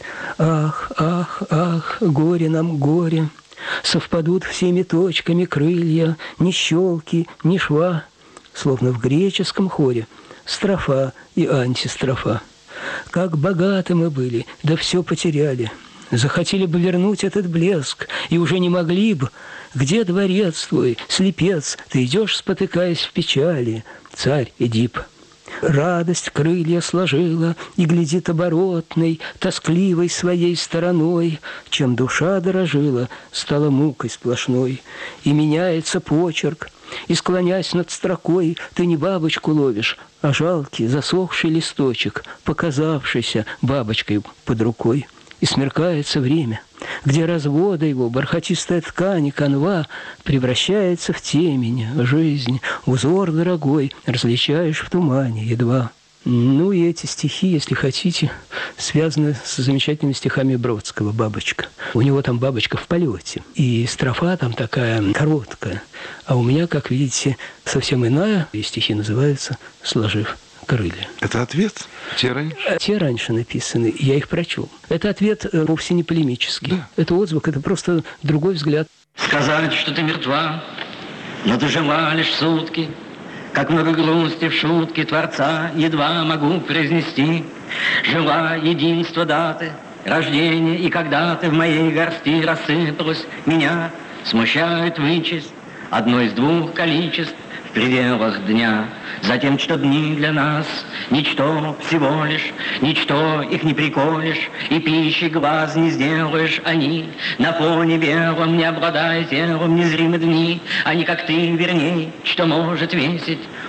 Ах, ах, ах, горе нам, горе. Совпадут всеми точками крылья, ни щелки, ни шва, словно в греческом хоре, строфа и антистрофа. Как богаты мы были, да все потеряли. Захотели бы вернуть этот блеск, и уже не могли бы. Где дворец твой, слепец, ты идешь, спотыкаясь в печали, царь Эдип? Радость крылья сложила и глядит оборотной, тоскливой своей стороной. Чем душа дорожила, стала мукой сплошной. И меняется почерк, и, склонясь над строкой, ты не бабочку ловишь, а жалкий засохший листочек, показавшийся бабочкой под рукой. И смеркается время, где развода его, бархатистая ткань и канва превращается в темень, жизнь, узор дорогой, различаешь в тумане едва. Ну и эти стихи, если хотите, связаны с замечательными стихами Бродского «Бабочка». У него там бабочка в полете, и строфа там такая короткая. А у меня, как видите, совсем иная, и стихи называются «Сложив крылья». Это ответ? Те раньше? Те раньше написаны, я их прочел. Это ответ вовсе не полемический. Да. Это отзвук, это просто другой взгляд. Сказать, что ты мертва, но ты жила лишь сутки, как много грусти в шутке Творца едва могу произнести. Жила единство даты, рождения, и когда ты в моей горсти рассыпалась, меня смущает вычесть одно из двух количеств в пределах дня. Затем, что дни для нас ничто всего лишь, ничто их не приколешь, и пищи глаз не сделаешь. Они на фоне белом, не обладая телом, незримы дни. Они, как ты, верней, что может весить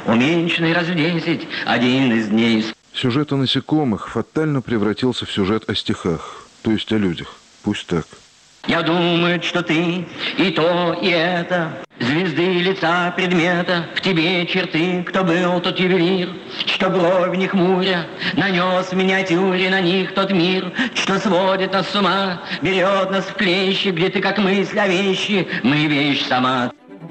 уменьшенный раз в 10, один из дней. Сюжет о насекомых фатально превратился в сюжет о стихах, то есть о людях. Пусть так. Я думаю, что ты и то, и это, звезды лица предмета, в тебе черты, кто был тот ювелир, что бровь не хмуря, нанес в миниатюре на них тот мир, что сводит нас с ума, берет нас в клещи, где ты как мысль о вещи, мы вещь сама.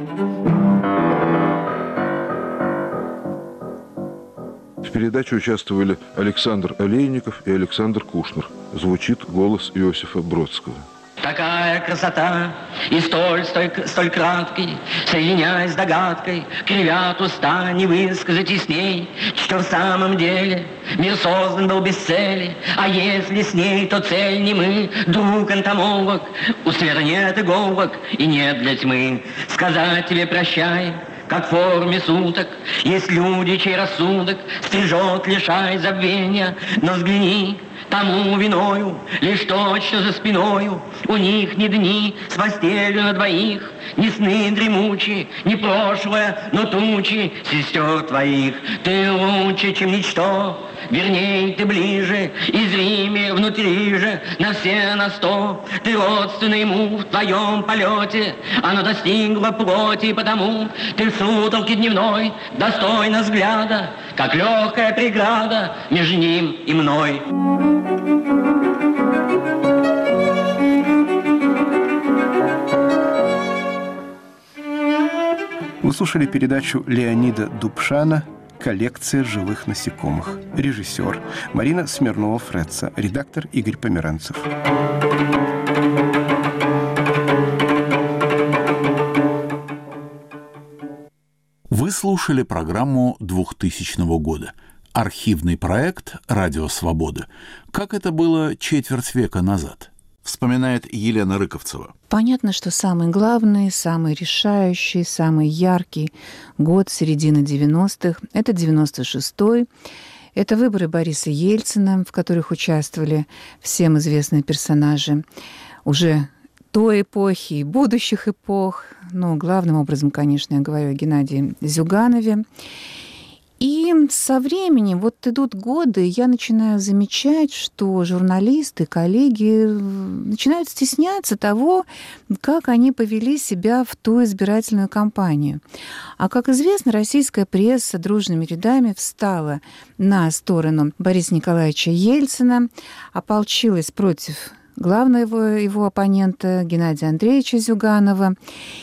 В передаче участвовали Александр Олейников и Александр Кушнер. Звучит голос Иосифа Бродского. Такая красота и столь краткий, соединяясь с догадкой, кривят уста, не высказать ясней, что в самом деле мир создан был без цели, а если с ней, то цель не мы, друг энтомолог, у света нет иголок и нет для тьмы. Сказать тебе прощай, как в форме суток, есть люди, чей рассудок стрижет, лишай забвения, но взгляни, тому виною лишь то, что за спиною. У них ни дни с постелью на двоих, ни сны дремучие, ни прошлое, но тучи сестер твоих. Ты лучше, чем ничто, верней, ты ближе, и зримее внутри же, на все на 100. Ты родственный ему в твоем полете, оно достигло плоти, потому ты в сутолке дневной достойна взгляда, как легкая преграда между ним и мной. Вы слушали передачу Леонида Дубшана «Коллекция живых насекомых». Режиссер Марина Смирнова-Фретца, редактор Игорь Померанцев. Вы слушали программу 2000 года. Архивный проект «Радио Свобода». Как это было четверть века назад, вспоминает Елена Рыковцева. Понятно, что самый главный, самый решающий, самый яркий год середины 90-х – это 96-й. Это выборы Бориса Ельцина, в которых участвовали всем известные персонажи уже той эпохи и будущих эпох. Но главным образом, конечно, я говорю о Геннадии Зюганове. И со временем, вот идут годы, я начинаю замечать, что журналисты, коллеги начинают стесняться того, как они повели себя в ту избирательную кампанию. А, как известно, российская пресса дружными рядами встала на сторону Бориса Николаевича Ельцина, ополчилась против главного его оппонента Геннадия Андреевича Зюганова.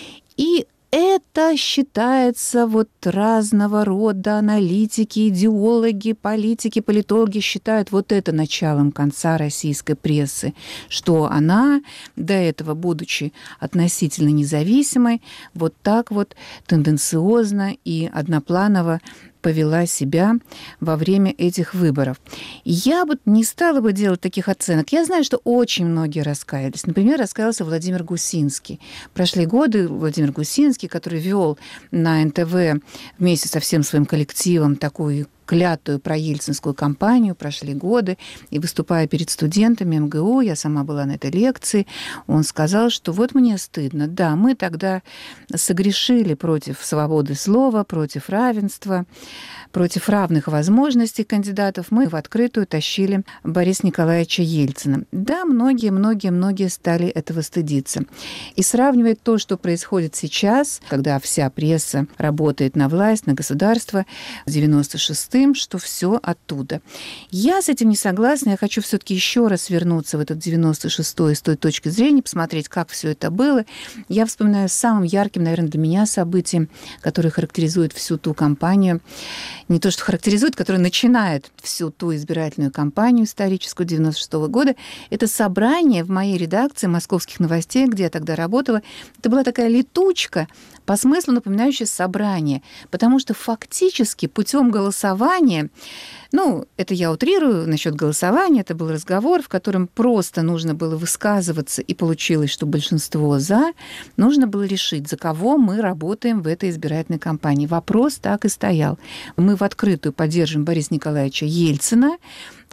И это считается, вот разного рода аналитики, идеологи, политики, политологи считают вот это началом конца российской прессы, что она, до этого, будучи относительно независимой, вот так вот тенденциозно и однопланово повела себя во время этих выборов. Я бы не стала бы делать таких оценок. Я знаю, что очень многие раскаялись. Например, раскаялся Владимир Гусинский. Прошли годы, Владимир Гусинский, который вел на НТВ вместе со всем своим коллективом такую клятую проельцинскую кампанию, прошли годы, и выступая перед студентами МГУ, я сама была на этой лекции, он сказал, что вот мне стыдно, да, мы тогда согрешили против свободы слова, против равенства, против равных возможностей кандидатов, мы в открытую тащили Бориса Николаевича Ельцина. Да, многие стали этого стыдиться. И сравнивать то, что происходит сейчас, когда вся пресса работает на власть, на государство, с 96-м, что все оттуда. Я с этим не согласна, я хочу все-таки еще раз вернуться в этот 96-й с той точки зрения, посмотреть, как все это было. Я вспоминаю самым ярким, наверное, для меня событием, которое характеризует всю ту кампанию, не то, что характеризует, который начинает всю ту избирательную кампанию историческую 96-го года, это собрание в моей редакции «Московских новостей», где я тогда работала. Это была такая летучка, по смыслу напоминающая собрание, потому что фактически путем голосования, ну, это я утрирую насчет голосования, это был разговор, в котором просто нужно было высказываться, и получилось, что большинство «за», нужно было решить, за кого мы работаем в этой избирательной кампании. Вопрос так и стоял. Мы в открытую поддержим Бориса Николаевича Ельцина,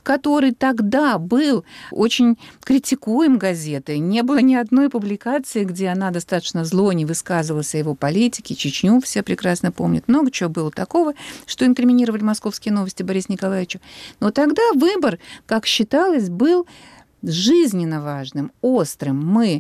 который тогда был очень критикуем газетой. Не было ни одной публикации, где она достаточно зло не высказывалась о его политике. Чечню все прекрасно помнят. Много чего было такого, что инкриминировали «Московские новости» Борису Николаевичу. Но тогда выбор, как считалось, был жизненно важным, острым. Мы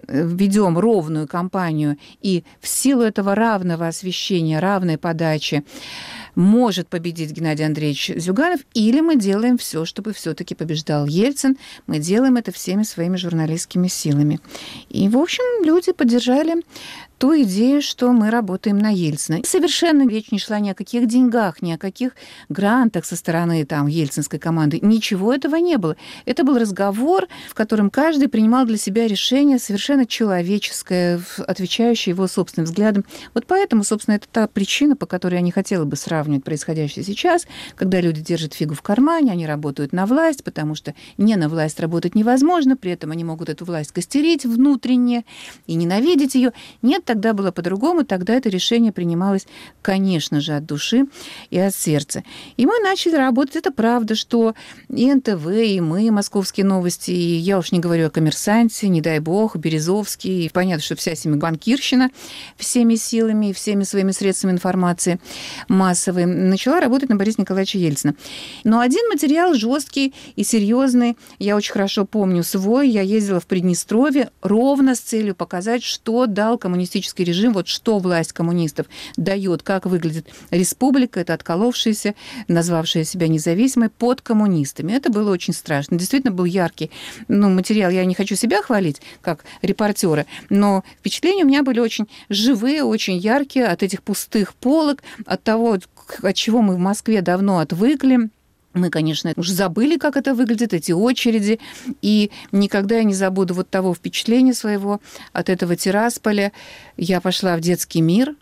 ведем ровную кампанию, и в силу этого равного освещения, равной подачи может победить Геннадий Андреевич Зюганов, или мы делаем все, чтобы все-таки побеждал Ельцин. Мы делаем это всеми своими журналистскими силами. И, в общем, люди поддержали ту идею, что мы работаем на Ельцина. Совершенно речь не шла ни о каких деньгах, ни о каких грантах со стороны там ельцинской команды. Ничего этого не было. Это был разговор, в котором каждый принимал для себя решение совершенно человеческое, отвечающее его собственным взглядам. Вот поэтому, собственно, это та причина, по которой я не хотела бы сравнивать происходящее сейчас, когда люди держат фигу в кармане, они работают на власть, потому что не на власть работать невозможно, при этом они могут эту власть костерить внутренне и ненавидеть ее. Нет, тогда было по-другому, тогда это решение принималось, конечно же, от души и от сердца. И мы начали работать. Это правда, что и НТВ, и мы, «Московские новости», и я уж не говорю о «Коммерсанте», не дай бог, Березовский, и понятно, что вся семибанкирщина всеми силами и всеми своими средствами информации массовой начала работать на Бориса Николаевича Ельцина. Но один материал жесткий и серьезный, я очень хорошо помню свой, я ездила в Приднестровье ровно с целью показать, что дал коммунистический режим, вот что власть коммунистов дает, как выглядит республика, это отколовшаяся, назвавшая себя независимой, под коммунистами. Это было очень страшно. Действительно был яркий материал. Я не хочу себя хвалить, как репортера, но впечатления у меня были очень живые, очень яркие от этих пустых полок, от того, от чего мы в Москве давно отвыкли. Мы, конечно, уже забыли, как это выглядит, эти очереди, и никогда я не забуду вот того впечатления своего от этого Тирасполя. Я пошла в детский мир,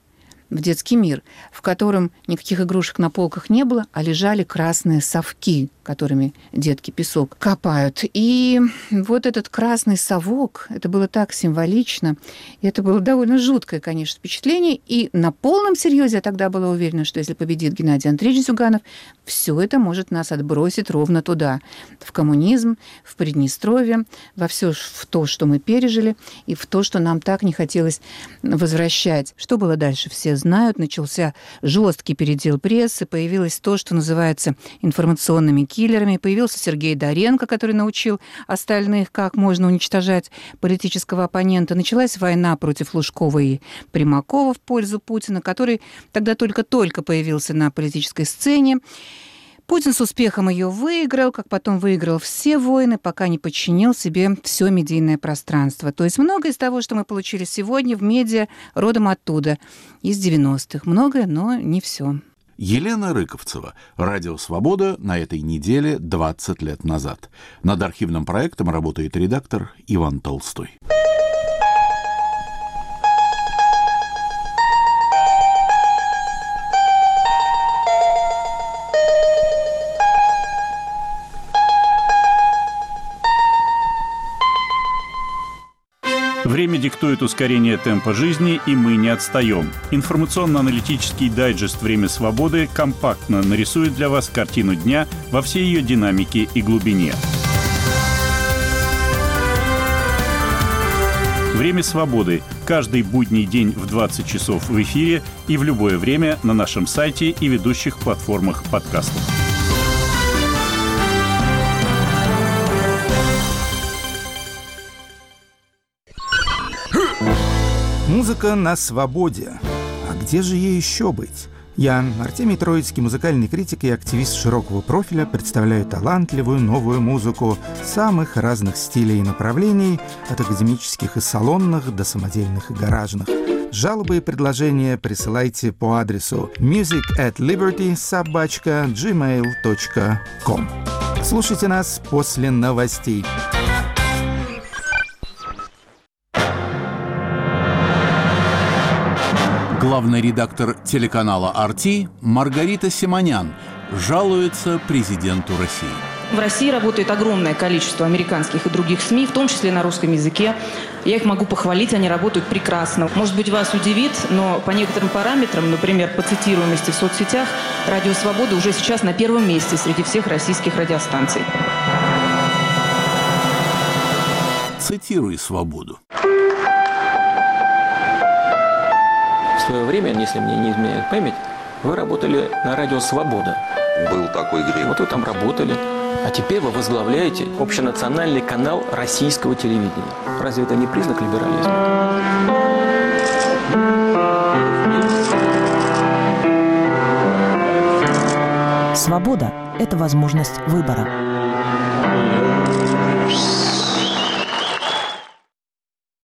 в котором никаких игрушек на полках не было, а лежали красные совки, которыми детки песок копают. И вот этот красный совок, это было так символично, и это было довольно жуткое, конечно, впечатление. И на полном серьезе я тогда была уверена, что если победит Геннадий Андреевич Зюганов, все это может нас отбросить ровно туда, в коммунизм, в Приднестровье, во все в то, что мы пережили, и в то, что нам так не хотелось возвращать. Что было дальше, все знают. Начался жесткий передел прессы, появилось то, что называется информационными киллерами. Появился Сергей Доренко, который научил остальных, как можно уничтожать политического оппонента. Началась война против Лужкова и Примакова в пользу Путина, который тогда только-только появился на политической сцене. Путин с успехом ее выиграл, как потом выиграл все войны, пока не подчинил себе все медийное пространство. То есть многое из того, что мы получили сегодня в медиа, родом оттуда, из 90-х. Многое, но не все. Елена Рыковцева. Радио «Свобода» на этой неделе 20 лет назад. Над архивным проектом работает редактор Иван Толстой. Время диктует ускорение темпа жизни, и мы не отстаем. Информационно-аналитический дайджест «Время свободы» компактно нарисует для вас картину дня во всей ее динамике и глубине. «Время свободы» каждый будний день в 20 часов в эфире и в любое время на нашем сайте и ведущих платформах подкастов. Музыка на свободе. А где же ей еще быть? Я, Артемий Троицкий, музыкальный критик и активист широкого профиля, представляю талантливую новую музыку самых разных стилей и направлений, от академических и салонных до самодельных и гаражных. Жалобы и предложения присылайте по адресу music@liberty@gmail.com. Слушайте нас после новостей. Главный редактор телеканала «RT» Маргарита Симонян жалуется президенту России. В России работает огромное количество американских и других СМИ, в том числе на русском языке. Я их могу похвалить, они работают прекрасно. Может быть, вас удивит, но по некоторым параметрам, например, по цитируемости в соцсетях, «Радио Свобода» уже сейчас на первом месте среди всех российских радиостанций. Цитируй «Свободу». В свое время, если мне не изменяет память, вы работали на радио «Свобода». Был такой грех. Вот вы там работали. А теперь вы возглавляете общенациональный канал российского телевидения. Разве это не признак либерализма? Свобода – это возможность выбора.